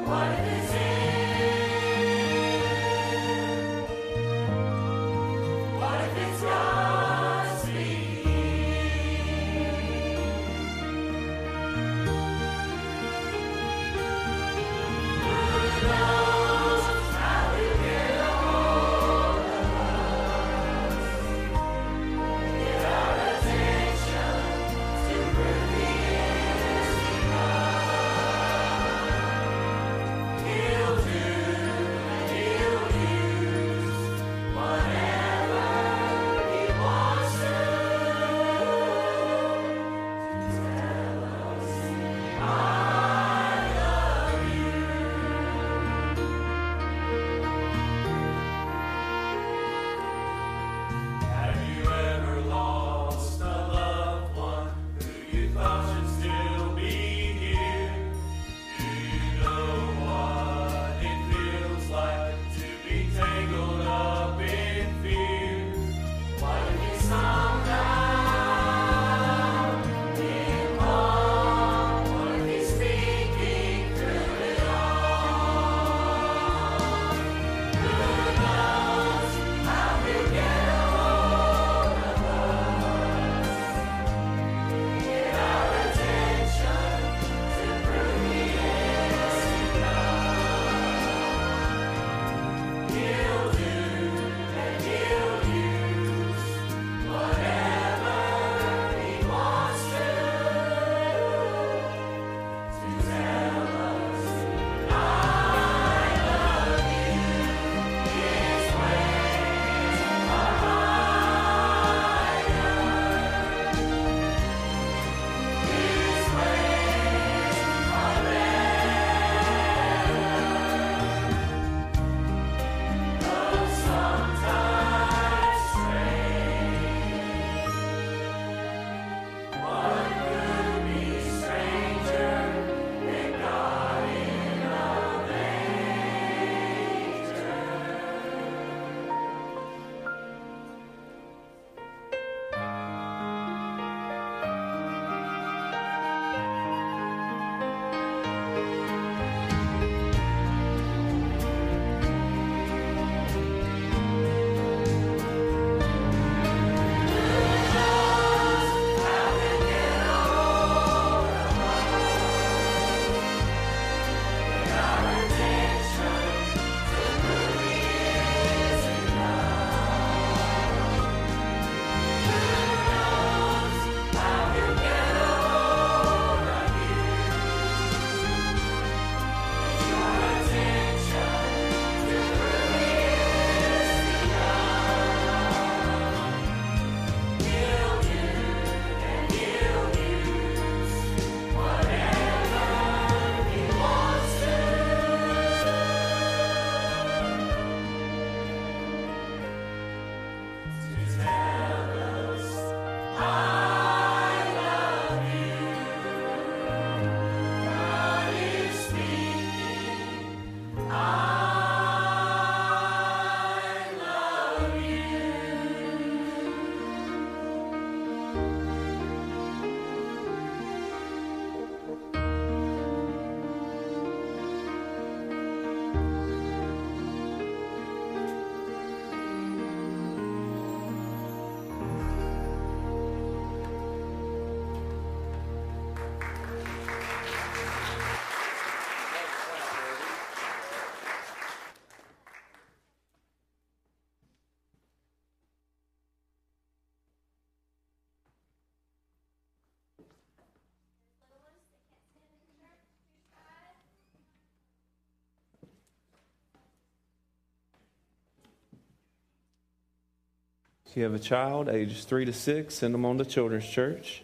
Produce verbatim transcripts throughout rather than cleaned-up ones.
If you have a child ages three to six, send them on to Children's Church.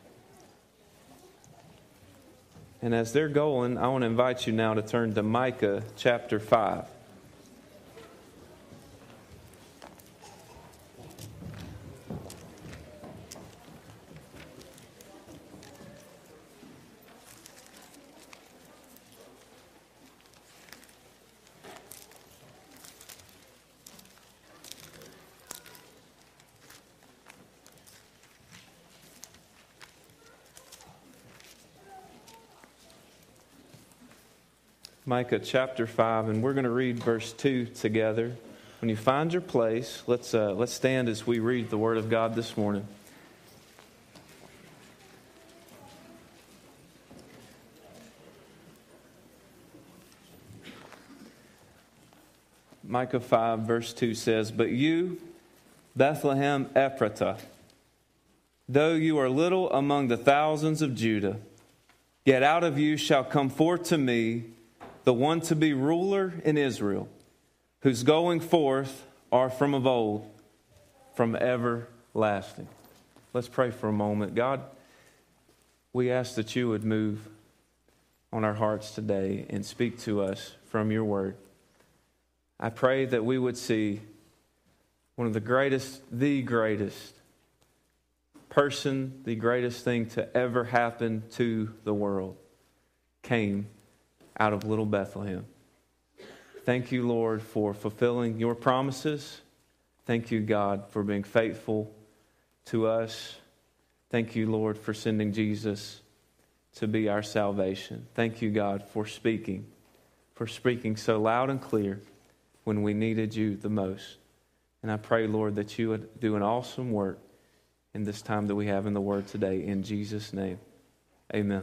And as they're going, I want to invite you now to turn to Micah chapter five. Micah chapter five, and we're going to read verse two together. When you find your place, let's uh, let's stand as we read the Word of God this morning. Micah five, verse two says, "But you, Bethlehem Ephratah, though you are little among the thousands of Judah, yet out of you shall come forth to me the one to be ruler in Israel, whose going forth are from of old, from everlasting." Let's pray for a moment. God, we ask that you would move on our hearts today and speak to us from your word. I pray that we would see one of the greatest, the greatest person, the greatest thing to ever happen to the world came out of little Bethlehem. Thank you, Lord, for fulfilling your promises. Thank you, God, for being faithful to us. Thank you, Lord, for sending Jesus to be our salvation. Thank you, God, for speaking, for speaking so loud and clear when we needed you the most. And I pray, Lord, that you would do an awesome work in this time that we have in the Word today. In Jesus' name, amen.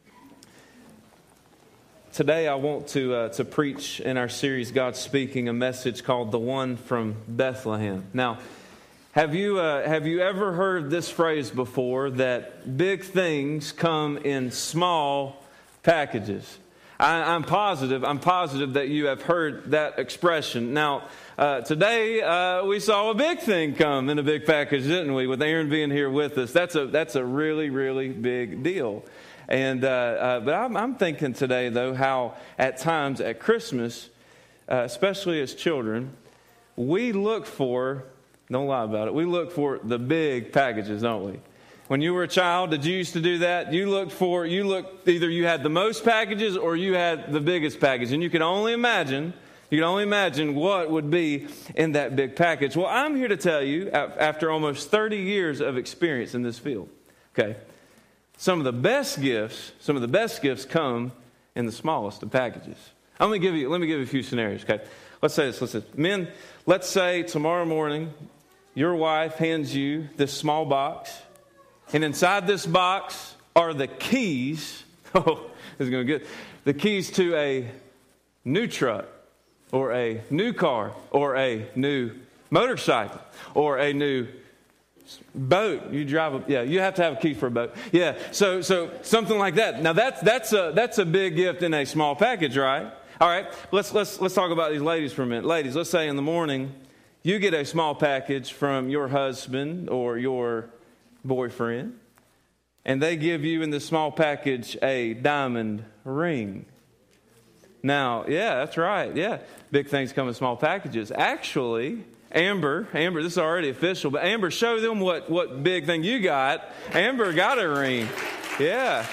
Today I want to uh, to preach in our series, God Speaking, a message called The One from Bethlehem. Now, have you uh, have you ever heard this phrase before, that big things come in small packages? I, I'm positive, I'm positive that you have heard that expression. Now, uh, today uh, we saw a big thing come in a big package, didn't we? With Aaron being here with us, that's a that's a really really big deal. And uh, uh, but I'm, I'm thinking today, though, how at times at Christmas, uh, especially as children, we look for, don't lie about it, we look for the big packages, don't we? When you were a child, did you used to do that? You looked for, you looked, either you had the most packages or you had the biggest package. And you can only imagine, you can only imagine what would be in that big package. Well, I'm here to tell you, after almost thirty years of experience in this field, okay, some of the best gifts, some of the best gifts come in the smallest of packages. Let me give you, let me give you a few scenarios, okay? Let's say this, let's say, men, let's say tomorrow morning, your wife hands you this small box, and inside this box are the keys, oh, this is going to be good, the keys to a new truck, or a new car, or a new motorcycle, or a new boat. You drive a, yeah, you have to have a key for a boat. Yeah, so so something like that. Now that's that's a that's a big gift in a small package, right? All right, let's let's let's talk about these ladies for a minute. Ladies, let's say in the morning you get a small package from your husband or your boyfriend, and they give you in this small package a diamond ring. Now, yeah, that's right. Yeah, big things come in small packages. Actually, Amber, Amber, this is already official, but Amber, show them what, what big thing you got. Amber got a ring. Yeah.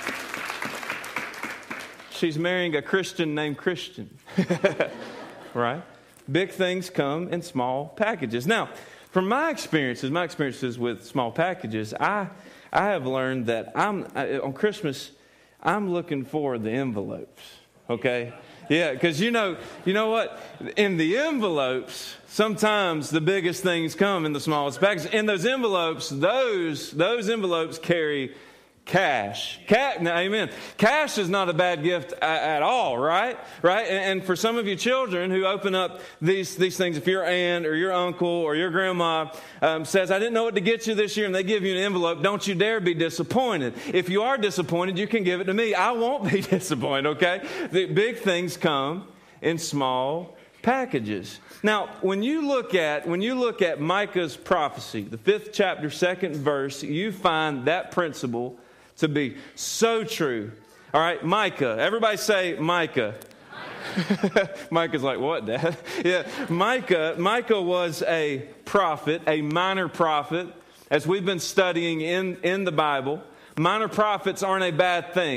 She's marrying a Christian named Christian. Right? Big things come in small packages. Now, from my experiences, my experiences with small packages, I I have learned that I'm I, on Christmas, I'm looking for the envelopes. Okay? Yeah, because you know, you know what? In the envelopes, sometimes the biggest things come in the smallest packages. In those envelopes, those those envelopes carry cash. Cash, now, amen. Cash is not a bad gift at, at all, right? Right? And, and for some of you children who open up these these things, if your aunt or your uncle or your grandma um, says, "I didn't know what to get you this year," and they give you an envelope, don't you dare be disappointed. If you are disappointed, you can give it to me. I won't be disappointed, okay? The big things come in small packages. Now, when you look at when you look at Micah's prophecy, the fifth chapter, second verse, you find that principle to be so true. All right, Micah. Everybody say Micah. Micah. Micah's like, what, Dad? Yeah, Micah. Micah was a prophet, a minor prophet. As we've been studying in, in the Bible, minor prophets aren't a bad thing.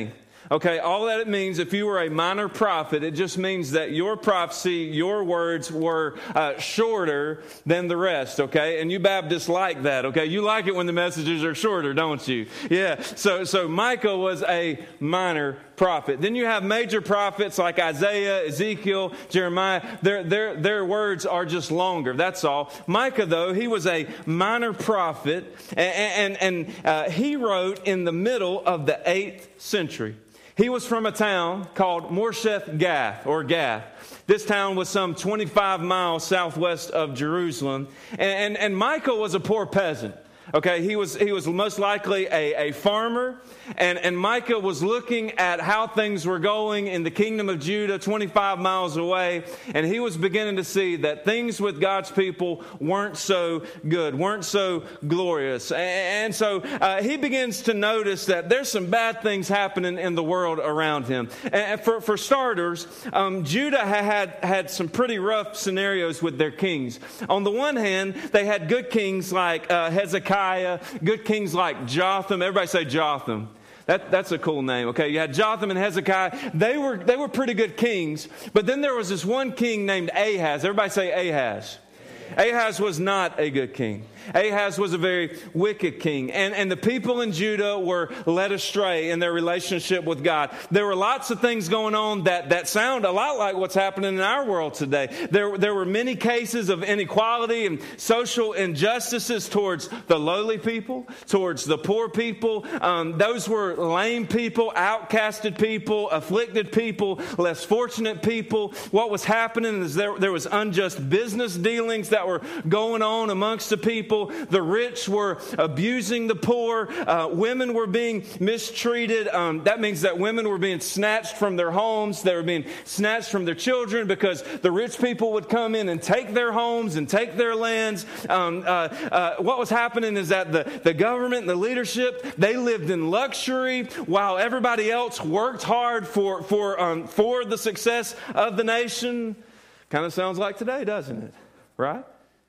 Okay, all that it means, if you were a minor prophet, it just means that your prophecy, your words were uh, shorter than the rest, okay? And you Baptists like that, okay? You like it when the messages are shorter, don't you? Yeah, so so Micah was a minor prophet. Then you have major prophets like Isaiah, Ezekiel, Jeremiah. Their, their, their words are just longer, that's all. Micah, though, he was a minor prophet, and, and, and uh, he wrote in the middle of the eighth century. He was from a town called Moresheth Gath, or Gath. This town was some twenty-five miles southwest of Jerusalem. And, and, and Micah was a poor peasant. Okay, he was he was most likely a, a farmer, and, and Micah was looking at how things were going in the kingdom of Judah, twenty-five miles away, and he was beginning to see that things with God's people weren't so good, weren't so glorious. And, and so uh, he begins to notice that there's some bad things happening in the world around him. And for, for starters, um, Judah had, had some pretty rough scenarios with their kings. On the one hand, they had good kings like uh, Hezekiah, good kings like Jotham. Everybody say Jotham. That, that's a cool name. Okay, you had Jotham and Hezekiah. They were they were pretty good kings. But then there was this one king named Ahaz. Everybody say Ahaz. Ahaz was not a good king. Ahaz was a very wicked king. And, and the people in Judah were led astray in their relationship with God. There were lots of things going on that, that sound a lot like what's happening in our world today. There, there were many cases of inequality and social injustices towards the lowly people, towards the poor people. Um, those were lame people, outcasted people, afflicted people, less fortunate people. What was happening is there, there was unjust business dealings that were going on amongst the people. The rich were abusing the poor. Uh, women were being mistreated. Um, that means that women were being snatched from their homes. They were being snatched from their children because the rich people would come in and take their homes and take their lands. Um, uh, uh, what was happening is that the, the government and the leadership, they lived in luxury while everybody else worked hard for, for, um, for the success of the nation. Kind of sounds like today, doesn't it? Right?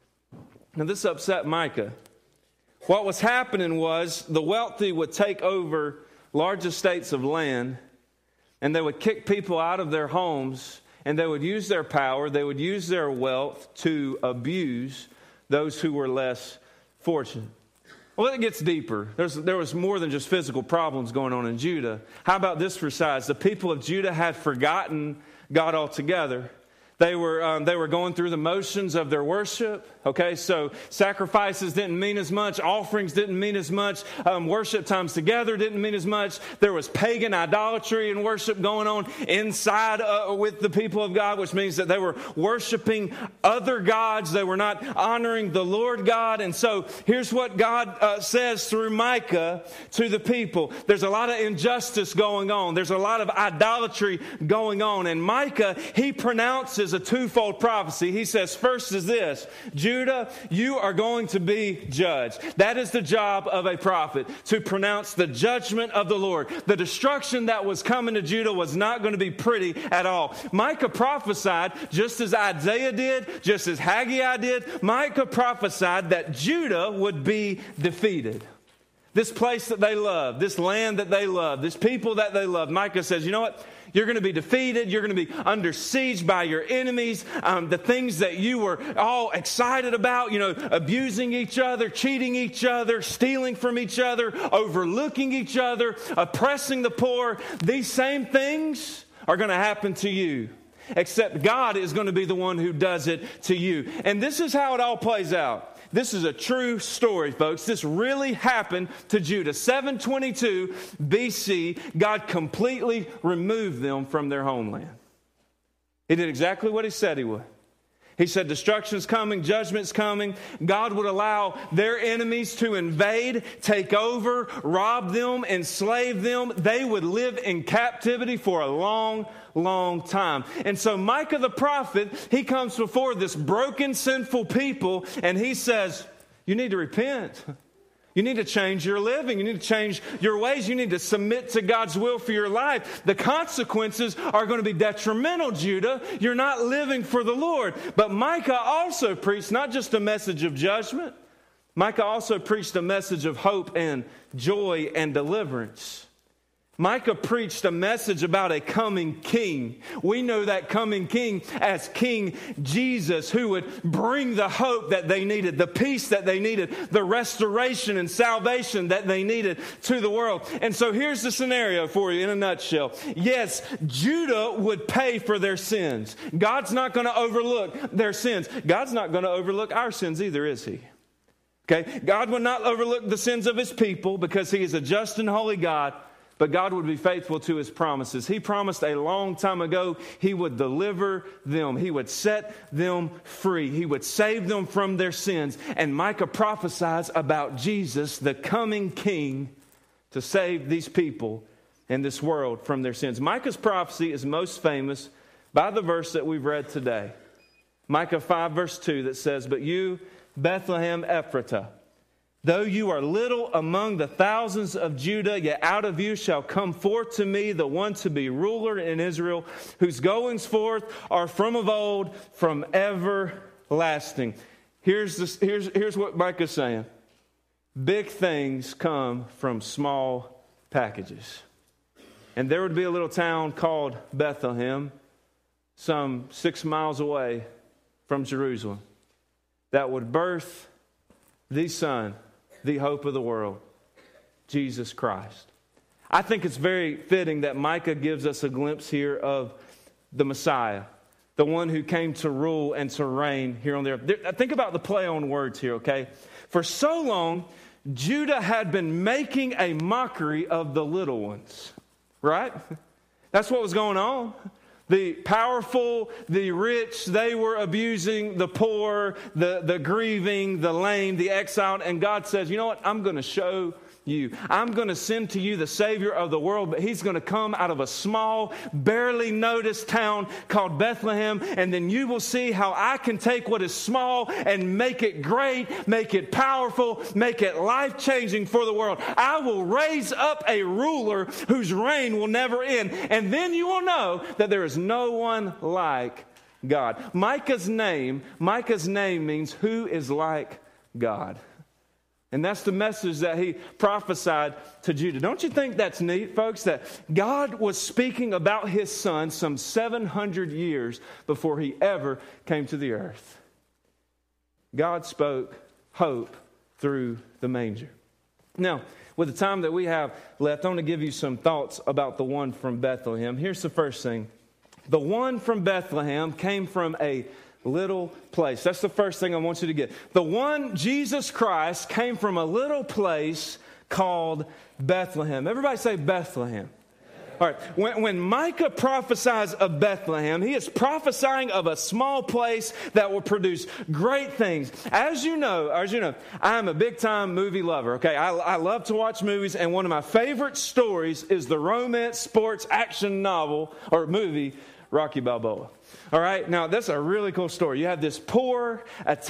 Now, this upset Micah. What was happening was the wealthy would take over large estates of land, and they would kick people out of their homes, and they would use their power, they would use their wealth to abuse those who were less fortunate. Well, it gets deeper. There's, there was more than just physical problems going on in Judah. How about this for size? The people of Judah had forgotten God altogether. They were um, they were going through the motions of their worship. Okay, so sacrifices didn't mean as much. Offerings didn't mean as much. Um, worship times together didn't mean as much. There was pagan idolatry and worship going on inside uh, with the people of God, which means that they were worshiping other gods. They were not honoring the Lord God. And so here's what God uh, says through Micah to the people. There's a lot of injustice going on. There's a lot of idolatry going on. And Micah, he pronounces a twofold prophecy. He says, first is this: Judah, you are going to be judged. That is the job of a prophet, to pronounce the judgment of the Lord. The destruction that was coming to Judah was not going to be pretty at all. Micah prophesied, just as Isaiah did, just as Haggai did, Micah prophesied that Judah would be defeated. This place that they love, this land that they love, this people that they love, Micah says, you know what? You're going to be defeated. You're going to be under siege by your enemies. Um, the things that you were all excited about, you know, abusing each other, cheating each other, stealing from each other, overlooking each other, oppressing the poor. These same things are going to happen to you. Except God is going to be the one who does it to you. And this is how it all plays out. This is a true story, folks. This really happened to Judah. seven twenty-two B C, God completely removed them from their homeland. He did exactly what he said he would. He said destruction's coming, judgment's coming. God would allow their enemies to invade, take over, rob them, enslave them. They would live in captivity for a long, long time. And so Micah the prophet, he comes before this broken, sinful people, and he says, you need to repent. You need to change your living. You need to change your ways. You need to submit to God's will for your life. The consequences are going to be detrimental, Judah. You're not living for the Lord. But Micah also preached not just a message of judgment. Micah also preached a message of hope and joy and deliverance. Micah preached a message about a coming king. We know that coming king as King Jesus, who would bring the hope that they needed, the peace that they needed, the restoration and salvation that they needed to the world. And so here's the scenario for you in a nutshell. Yes, Judah would pay for their sins. God's not going to overlook their sins. God's not going to overlook our sins either, is he? Okay, God would not overlook the sins of his people because he is a just and holy God. But God would be faithful to his promises. He promised a long time ago he would deliver them. He would set them free. He would save them from their sins. And Micah prophesies about Jesus, the coming king, to save these people and this world from their sins. Micah's prophecy is most famous by the verse that we've read today. Micah five verse two that says, "But you, Bethlehem Ephratah, though you are little among the thousands of Judah, yet out of you shall come forth to me the one to be ruler in Israel, whose goings forth are from of old, from everlasting." Here's, this, here's, here's what Micah's saying. Big things come from small packages. And there would be a little town called Bethlehem, some six miles away from Jerusalem, that would birth the Son, the hope of the world, Jesus Christ. I think it's very fitting that Micah gives us a glimpse here of the Messiah, the one who came to rule and to reign here on the earth. Think about the play on words here, okay? For so long, Judah had been making a mockery of the little ones, right? That's what was going on. The powerful, the rich, they were abusing the poor, the, the grieving, the lame, the exiled. And God says, you know what? I'm going to show you. I'm going to send to you the Savior of the world, but he's going to come out of a small, barely noticed town called Bethlehem. And then you will see how I can take what is small and make it great, make it powerful, make it life-changing for the world. I will raise up a ruler whose reign will never end. And then you will know that there is no one like God. Micah's name, Micah's name means who is like God. And that's the message that he prophesied to Judah. Don't you think that's neat, folks, that God was speaking about his son some seven hundred years before he ever came to the earth? God spoke hope through the manger. Now, with the time that we have left, I want to give you some thoughts about the one from Bethlehem. Here's the first thing. The one from Bethlehem came from a little place. That's the first thing I want you to get. The one, Jesus Christ, came from a little place called Bethlehem. Everybody say Bethlehem. All right. When, when Micah prophesies of Bethlehem, he is prophesying of a small place that will produce great things. As you know, as you know, I am a big-time movie lover. Okay, I, I love to watch movies, and one of my favorite stories is the romance, sports, action novel or movie Rocky Balboa. All right, now that's a really cool story. You have this poor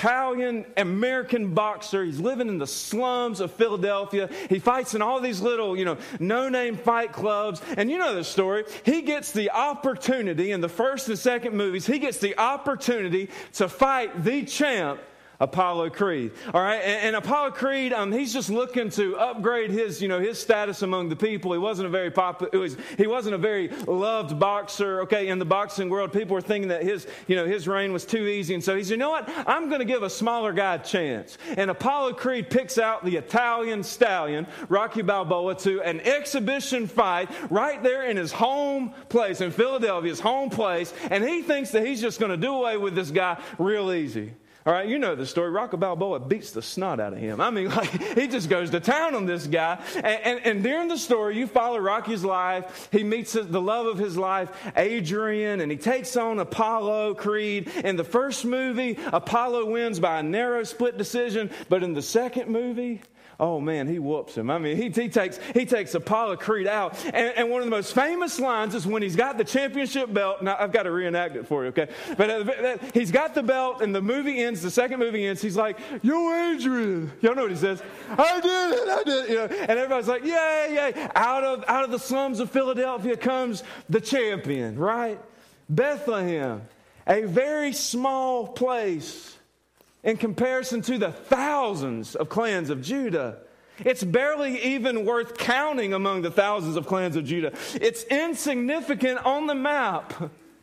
Italian-American boxer. He's living in the slums of Philadelphia. He fights in all these little, you know, no-name fight clubs. And you know the story. He gets the opportunity in the first and second movies, he gets the opportunity to fight the champ, Apollo Creed. All right, and, and Apollo Creed, um, he's just looking to upgrade his, you know, his status among the people. He wasn't a very popular, it was, he wasn't a very loved boxer. Okay, in the boxing world, people were thinking that his, you know, his reign was too easy, and so he said, you know what? I'm going to give a smaller guy a chance. And Apollo Creed picks out the Italian stallion, Rocky Balboa, to an exhibition fight right there in his home place in Philadelphia, his home place, and he thinks that he's just going to do away with this guy real easy. All right, you know the story. Rocky Balboa beats the snot out of him. I mean, like, he just goes to town on this guy. And, and, and during the story, you follow Rocky's life. He meets the love of his life, Adrian, and he takes on Apollo Creed. In the first movie, Apollo wins by a narrow split decision. But in the second movie, oh man, he whoops him. I mean, he, he takes he takes Apollo Creed out. And, and one of the most famous lines is when he's got the championship belt. Now, I've got to reenact it for you, okay? But uh, he's got the belt, and the movie ends, the second movie ends, he's like, yo, Adrian. Y'all know what he says? I did it, I did it. You know, and everybody's like, yay, yay. Out of, out of the slums of Philadelphia comes the champion, right? Bethlehem, a very small place in comparison to the thousands of clans of Judah. It's barely even worth counting among the thousands of clans of Judah. It's insignificant on the map.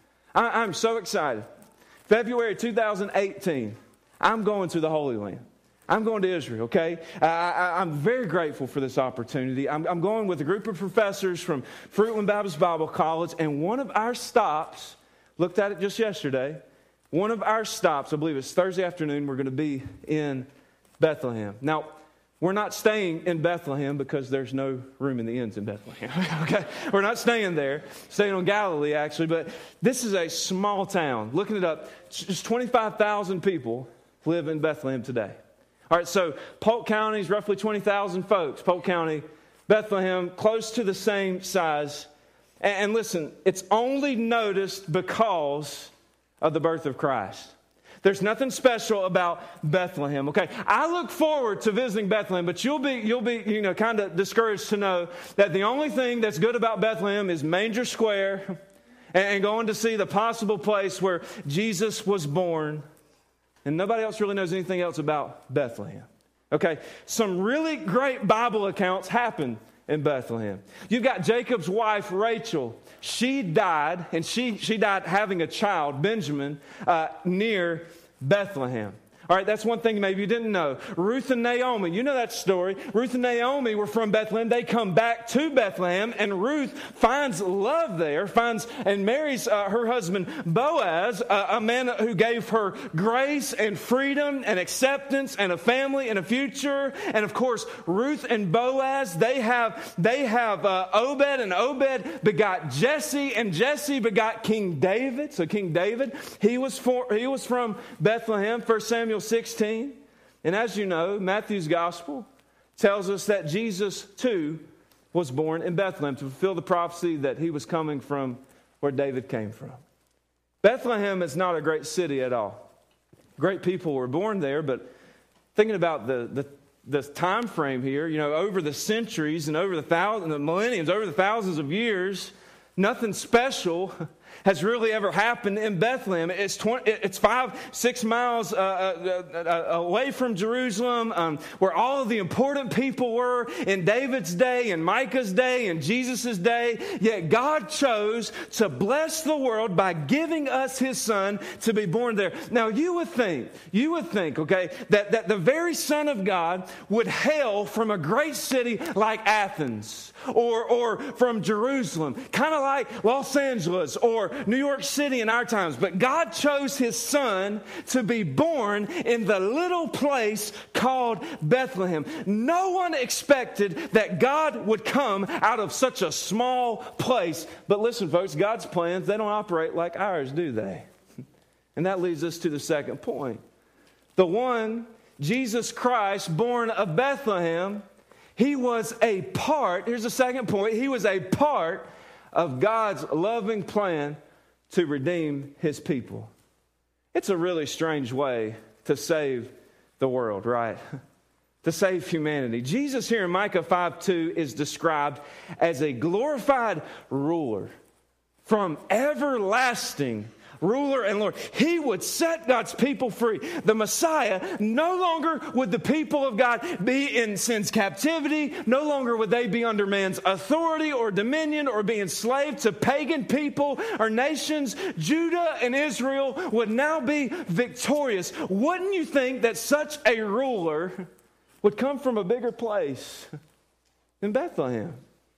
I, I'm so excited. February two thousand eighteen, I'm going to the Holy Land. I'm going to Israel, okay? I, I, I'm very grateful for this opportunity. I'm, I'm going with a group of professors from Fruitland Baptist Bible College, and one of our stops, looked at it just yesterday, one of our stops, I believe it's Thursday afternoon, we're going to be in Bethlehem. Now, we're not staying in Bethlehem because there's no room in the inns in Bethlehem. Okay, we're not staying there. Staying on Galilee, actually. But this is a small town. Looking it up, just twenty-five thousand people live in Bethlehem today. All right, so Polk County is roughly twenty thousand folks. Polk County, Bethlehem, close to the same size. And, and listen, it's only noticed because of the birth of Christ. There's nothing special about Bethlehem, okay? I look forward to visiting Bethlehem, but you'll be, you'll be, you know, kind of discouraged to know that the only thing that's good about Bethlehem is Manger Square and, and going to see the possible place where Jesus was born. And nobody else really knows anything else about Bethlehem, okay? Some really great Bible accounts happen in Bethlehem. You've got Jacob's wife, Rachel. She died, and she, she died having a child, Benjamin, uh, near Bethlehem. All right, that's one thing maybe you didn't know. Ruth and Naomi, you know that story. Ruth and Naomi were from Bethlehem. They come back to Bethlehem, and Ruth finds love there, finds and marries uh, her husband Boaz, uh, a man who gave her grace and freedom and acceptance and a family and a future. And of course, Ruth and Boaz, they have they have uh, Obed, and Obed begot Jesse, and Jesse begot King David. So King David, he was for, he was from Bethlehem. First Samuel sixteen. And as you know, Matthew's gospel tells us that Jesus too was born in Bethlehem to fulfill the prophecy that he was coming from where David came from. Bethlehem is not a great city at all. Great people were born there, but thinking about the, the, the time frame here, you know, over the centuries and over the thousands, the millenniums, over the thousands of years, nothing special has really ever happened in Bethlehem. It's twenty, it's five, six miles uh, uh, uh, away from Jerusalem, um, where all of the important people were in David's day, and Micah's day, and Jesus' day. Yet God chose to bless the world by giving us His Son to be born there. Now you would think, you would think, okay, that, that the very Son of God would hail from a great city like Athens, or or from Jerusalem, kind of like Los Angeles or New York City in our times. But God chose His Son to be born in the little place called Bethlehem. No one expected that God would come out of such a small place. But listen, folks, God's plans, they don't operate like ours, do they? And that leads us to the second point. The one, Jesus Christ, born of Bethlehem, He was a part, here's the second point, He was a part of God's loving plan to redeem His people. It's a really strange way to save the world, right? To save humanity. Jesus here in Micah five two is described as a glorified ruler from everlasting ruler and Lord. He would set God's people free. The Messiah, no longer would the people of God be in sin's captivity. No longer would they be under man's authority or dominion or be enslaved to pagan people or nations. Judah and Israel would now be victorious. Wouldn't you think that such a ruler would come from a bigger place than Bethlehem?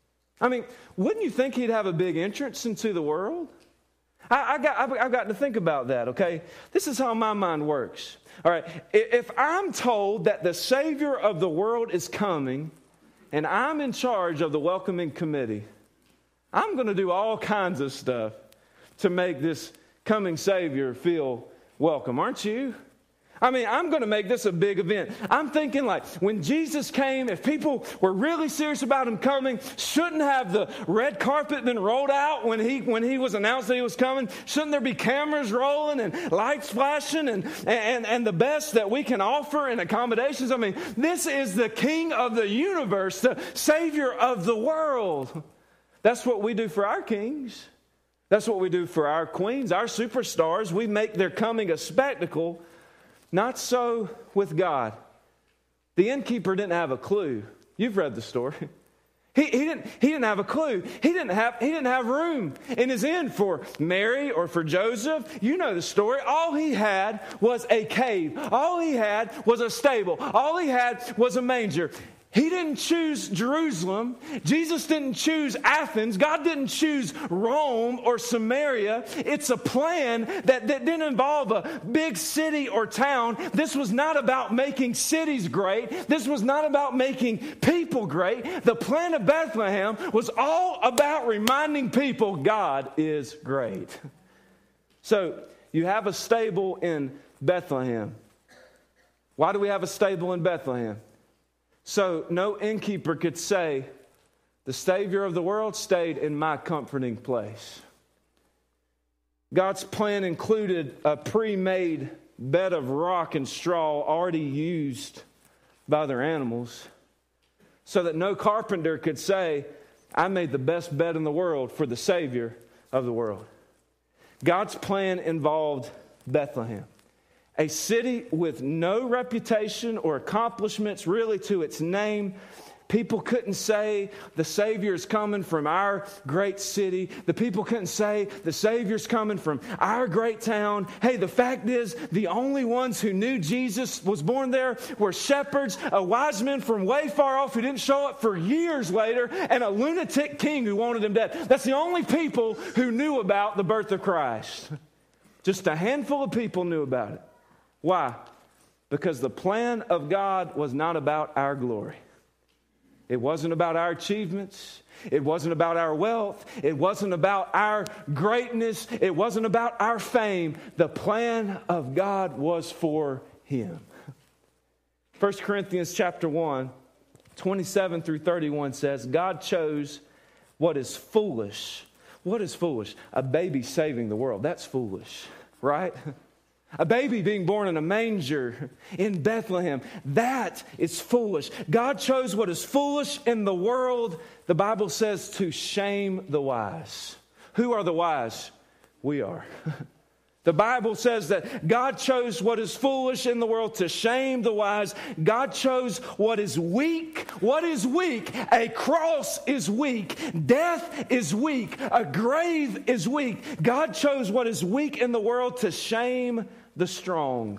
I mean, wouldn't you think he'd have a big entrance into the world? I, I got, I've, I've got to think about that, okay? This is how my mind works. All right, if I'm told that the Savior of the world is coming and I'm in charge of the welcoming committee, I'm going to do all kinds of stuff to make this coming Savior feel welcome, aren't you? I mean, I'm going to make this a big event. I'm thinking like when Jesus came, if people were really serious about Him coming, shouldn't have the red carpet been rolled out when he when he was announced that He was coming? Shouldn't there be cameras rolling and lights flashing and, and, and the best that we can offer and accommodations? I mean, this is the King of the universe, the Savior of the world. That's what we do for our kings. That's what we do for our queens, our superstars. We make their coming a spectacle. Not so with God. The innkeeper didn't have a clue You've read the story. He, he, didn't, he didn't have a clue. He didn't have, he didn't have room in his inn for Mary or for Joseph. You know the story. All he had was a cave. All he had was a stable. All he had was a manger. He didn't choose Jerusalem. Jesus didn't choose Athens. God didn't choose Rome or Samaria. It's a plan that, that didn't involve a big city or town. This was not about making cities great. This was not about making people great. The plan of Bethlehem was all about reminding people God is great. So you have a stable in Bethlehem. Why do we have a stable in Bethlehem? So no innkeeper could say, the Savior of the world stayed in my comforting place. God's plan included a pre-made bed of rock and straw already used by their animals, so that no carpenter could say, I made the best bed in the world for the Savior of the world. God's plan involved Bethlehem, a city with no reputation or accomplishments really to its name. People couldn't say the Savior's coming from our great city. The people couldn't say the Savior's coming from our great town. Hey, the fact is, the only ones who knew Jesus was born there were shepherds, a wise man from way far off who didn't show up for years later, and a lunatic king who wanted him dead. That's the only people who knew about the birth of Christ. Just a handful of people knew about it. Why? Because the plan of God was not about our glory. It wasn't about our achievements. It wasn't about our wealth. It wasn't about our greatness. It wasn't about our fame. The plan of God was for Him. First Corinthians chapter one, twenty-seven through thirty-one says, God chose what is foolish. What is foolish? A baby saving the world. That's foolish, right? A baby being born in a manger in Bethlehem. That is foolish. God chose what is foolish in the world, the Bible says, to shame the wise. Who are the wise? We are. The Bible says that God chose what is foolish in the world to shame the wise. God chose what is weak. What is weak? A cross is weak. Death is weak. A grave is weak. God chose what is weak in the world to shame the strong.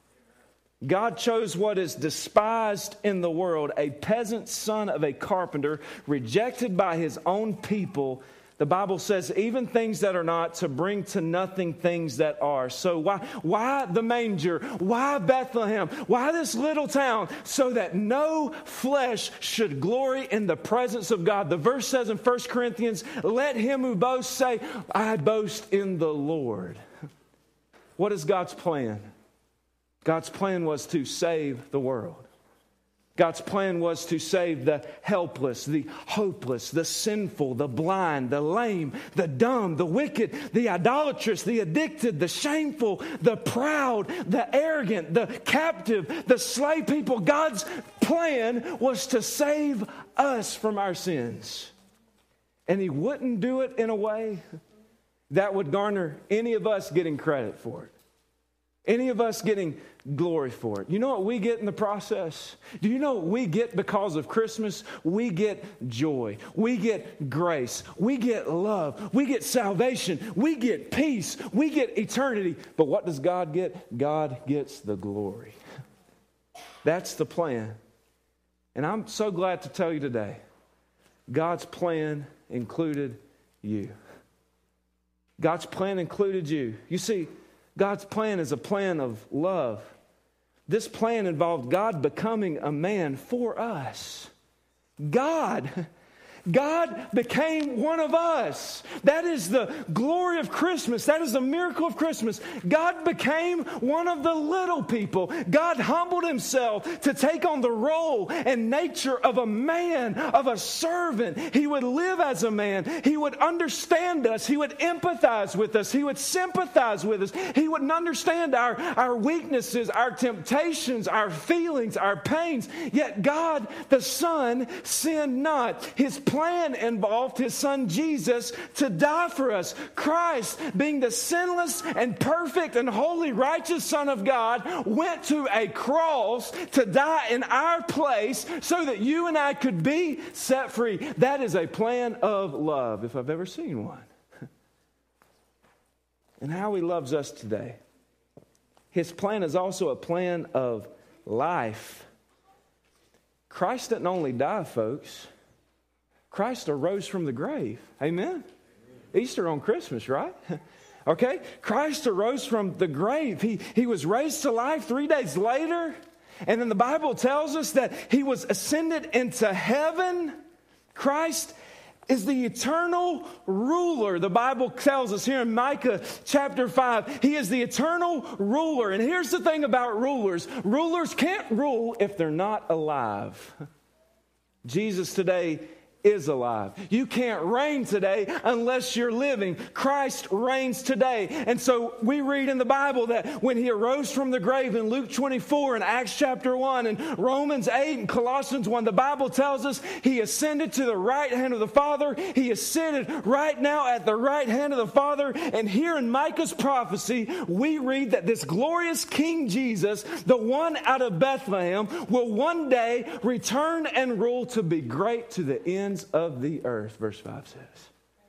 God chose what is despised in the world, a peasant son of a carpenter, rejected by his own people. The Bible says even things that are not, to bring to nothing things that are. So why, why the manger? Why Bethlehem? Why this little town? So that no flesh should glory in the presence of God. The verse says in First Corinthians, let him who boasts say, I boast in the Lord. What is God's plan? God's plan was to save the world. God's plan was to save the helpless, the hopeless, the sinful, the blind, the lame, the dumb, the wicked, the idolatrous, the addicted, the shameful, the proud, the arrogant, the captive, the slave people. God's plan was to save us from our sins. And He wouldn't do it in a way that would garner any of us getting credit for it. Any of us getting glory for it. You know what we get in the process? Do you know what we get because of Christmas? We get joy. We get grace. We get love. We get salvation. We get peace. We get eternity. But what does God get? God gets the glory. That's the plan. And I'm so glad to tell you today, God's plan included you. God's plan included you. You see, God's plan is a plan of love. This plan involved God becoming a man for us. God. God became one of us. That is the glory of Christmas. That is the miracle of Christmas. God became one of the little people. God humbled Himself to take on the role and nature of a man, of a servant. He would live as a man. He would understand us. He would empathize with us. He would sympathize with us. He would understand our, our weaknesses, our temptations, our feelings, our pains. Yet God, the Son, sinned not. His plan plan involved his son Jesus to die for us. Christ, being the sinless and perfect and holy, righteous Son of God, went to a cross to die in our place so that you and I could be set free. That is a plan of love, if I've ever seen one. And how he loves us today. His plan is also a plan of life. Christ didn't only die, folks. Christ arose from the grave. Amen? Easter on Christmas, right? Okay? Christ arose from the grave. He, he was raised to life three days later. And then the Bible tells us that he was ascended into heaven. Christ is the eternal ruler. The Bible tells us here in Micah chapter five, he is the eternal ruler. And here's the thing about rulers. Rulers can't rule if they're not alive. Jesus today is alive. You can't reign today unless you're living. Christ reigns today. And so we read in the Bible that when he arose from the grave in Luke twenty-four and Acts chapter one and Romans eight and Colossians one, the Bible tells us he ascended to the right hand of the Father. He is seated right now at the right hand of the Father. And here in Micah's prophecy, we read that this glorious King Jesus, the one out of Bethlehem, will one day return and rule to be great to the end of the earth, verse five says.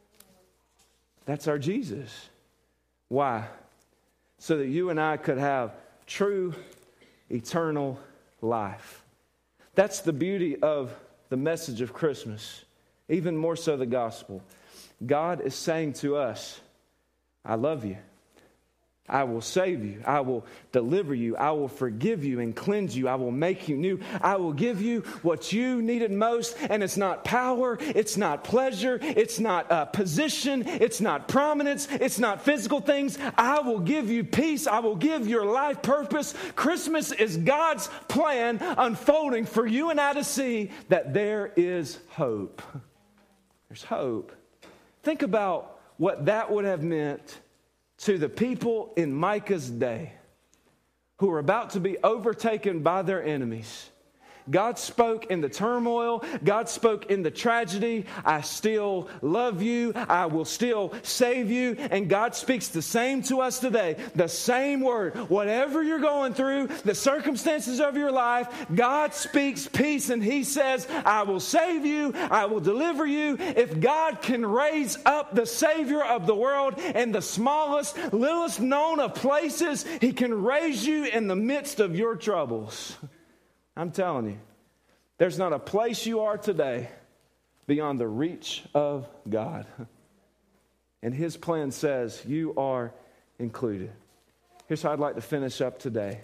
That's our Jesus. Why? So that you and I could have true, eternal life. That's the beauty of the message of Christmas, even more so the gospel. God is saying to us, I love you. I will save you. I will deliver you. I will forgive you and cleanse you. I will make you new. I will give you what you needed most. And it's not power. It's not pleasure. It's not uh, position. It's not prominence. It's not physical things. I will give you peace. I will give your life purpose. Christmas is God's plan unfolding for you and I to see that there is hope. There's hope. Think about what that would have meant to the people in Micah's day who were about to be overtaken by their enemies. God spoke in the turmoil. God spoke in the tragedy. I still love you. I will still save you. And God speaks the same to us today. The same word. Whatever you're going through, the circumstances of your life, God speaks peace and he says, I will save you. I will deliver you. If God can raise up the Savior of the world in the smallest, littlest known of places, he can raise you in the midst of your troubles. I'm telling you, there's not a place you are today beyond the reach of God. And his plan says you are included. Here's how I'd like to finish up today.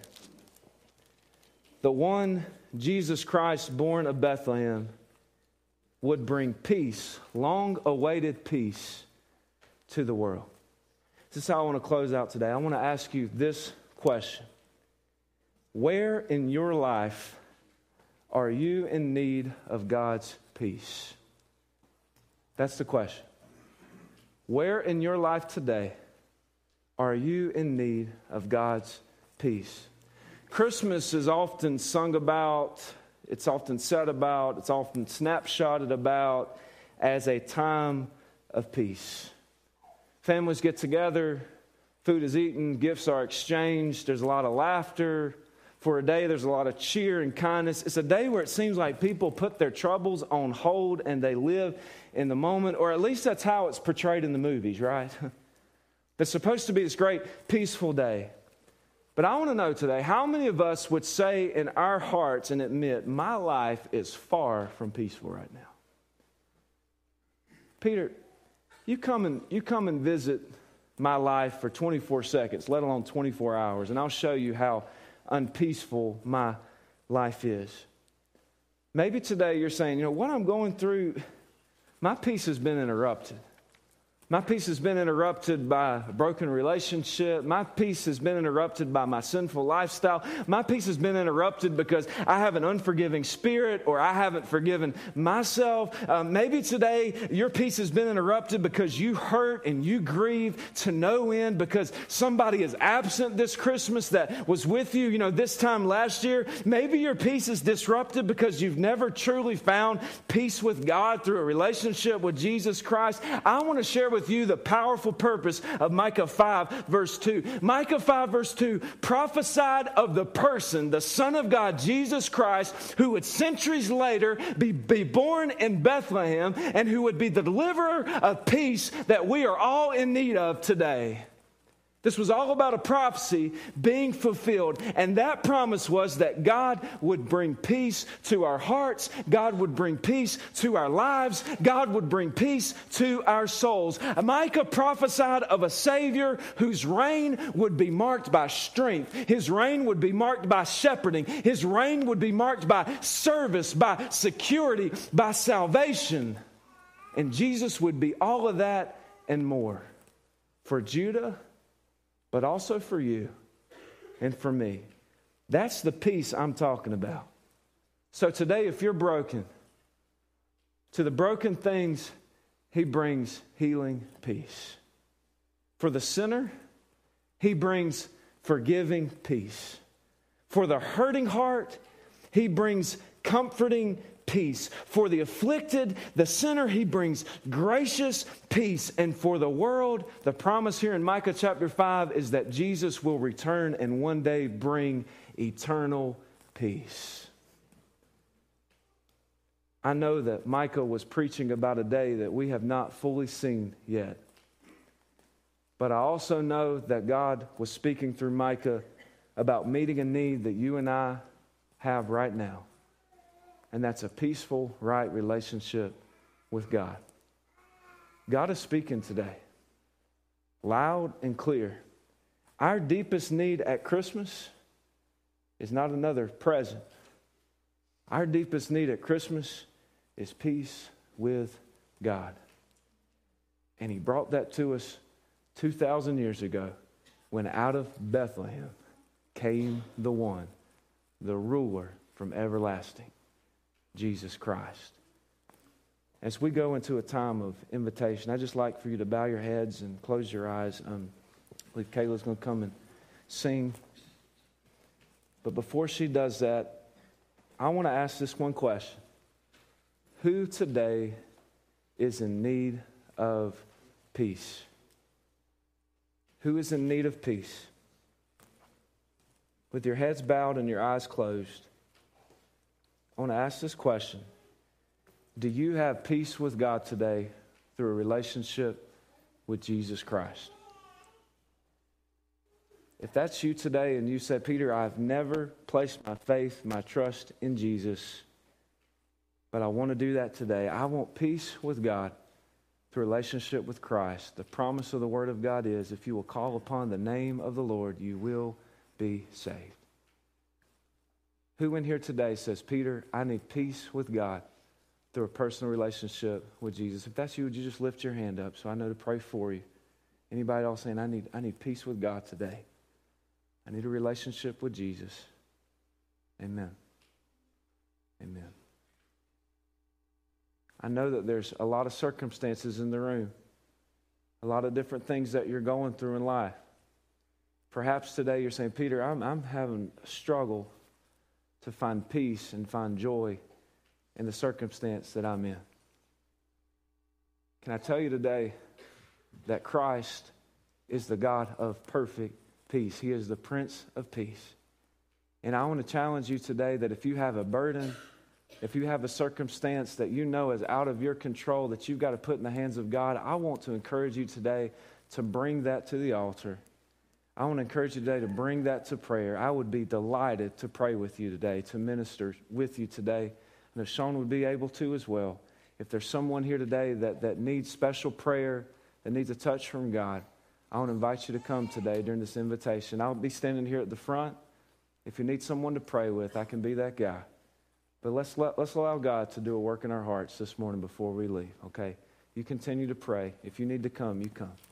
The one, Jesus Christ, born of Bethlehem, would bring peace, long-awaited peace, to the world. This is how I want to close out today. I want to ask you this question. Where in your life are you in need of God's peace? That's the question. Where in your life today are you in need of God's peace? Christmas is often sung about, it's often said about, it's often snapshotted about as a time of peace. Families get together, food is eaten, gifts are exchanged, there's a lot of laughter. For a day, there's a lot of cheer and kindness. It's a day where it seems like people put their troubles on hold and they live in the moment, or at least that's how it's portrayed in the movies, right? It's supposed to be this great, peaceful day. But I want to know today, how many of us would say in our hearts and admit, my life is far from peaceful right now? Peter, you come and, you come and visit my life for twenty-four seconds, let alone twenty-four hours, and I'll show you how unpeaceful my life is. Maybe today you're saying, you know, what I'm going through, my peace has been interrupted. My peace has been interrupted by a broken relationship. My peace has been interrupted by my sinful lifestyle. My peace has been interrupted because I have an unforgiving spirit or I haven't forgiven myself. Uh, maybe today your peace has been interrupted because you hurt and you grieve to no end because somebody is absent this Christmas that was with you, you know, this time last year. Maybe your peace is disrupted because you've never truly found peace with God through a relationship with Jesus Christ. I want to share with you the powerful purpose of Micah five verse two. Micah five verse two prophesied of the person, the Son of God, Jesus Christ, who would centuries later be, be born in Bethlehem and who would be the deliverer of peace that we are all in need of today. This was all about a prophecy being fulfilled. And that promise was that God would bring peace to our hearts. God would bring peace to our lives. God would bring peace to our souls. Micah prophesied of a Savior whose reign would be marked by strength. His reign would be marked by shepherding. His reign would be marked by service, by security, by salvation. And Jesus would be all of that and more for Judah, but also for you and for me. That's the peace I'm talking about. So today, if you're broken, to the broken things, He brings healing peace. For the sinner, He brings forgiving peace. For the hurting heart, He brings comforting peace. For the afflicted, the sinner, He brings gracious peace. And for the world, the promise here in Micah chapter five is that Jesus will return and one day bring eternal peace. I know that Micah was preaching about a day that we have not fully seen yet. But I also know that God was speaking through Micah about meeting a need that you and I have right now. And that's a peaceful, right relationship with God. God is speaking today, loud and clear. Our deepest need at Christmas is not another present. Our deepest need at Christmas is peace with God. And He brought that to us two thousand years ago when out of Bethlehem came the one, the ruler from everlasting, Jesus Christ. As we go into a time of invitation, I'd just like for you to bow your heads and close your eyes. Um, I believe Kayla's going to come and sing. But before she does that, I want to ask this one question. Who today is in need of peace? Who is in need of peace? With your heads bowed and your eyes closed, I want to ask this question. Do you have peace with God today through a relationship with Jesus Christ? If that's you today and you said, Peter, I've never placed my faith, my trust in Jesus, but I want to do that today. I want peace with God through a relationship with Christ. The promise of the Word of God is, if you will call upon the name of the Lord, you will be saved. Who in here today says, Peter, I need peace with God through a personal relationship with Jesus? If that's you, would you just lift your hand up so I know to pray for you? Anybody else saying, I need, I need peace with God today? I need a relationship with Jesus. Amen. Amen. I know that there's a lot of circumstances in the room, a lot of different things that you're going through in life. Perhaps today you're saying, Peter, I'm, I'm having a struggle to find peace and find joy in the circumstance that I'm in. Can I tell you today that Christ is the God of perfect peace. He is the Prince of Peace. And I want to challenge you today that if you have a burden, if you have a circumstance that you know is out of your control that you've got to put in the hands of God, I want to encourage you today to bring that to the altar. I want to encourage you today to bring that to prayer. I would be delighted to pray with you today, to minister with you today. And if Sean would be able to as well. If there's someone here today that, that needs special prayer, that needs a touch from God, I want to invite you to come today during this invitation. I'll be standing here at the front. If you need someone to pray with, I can be that guy. But let's let, let's allow God to do a work in our hearts this morning before we leave, okay? you continue to pray. If you need to come, you come.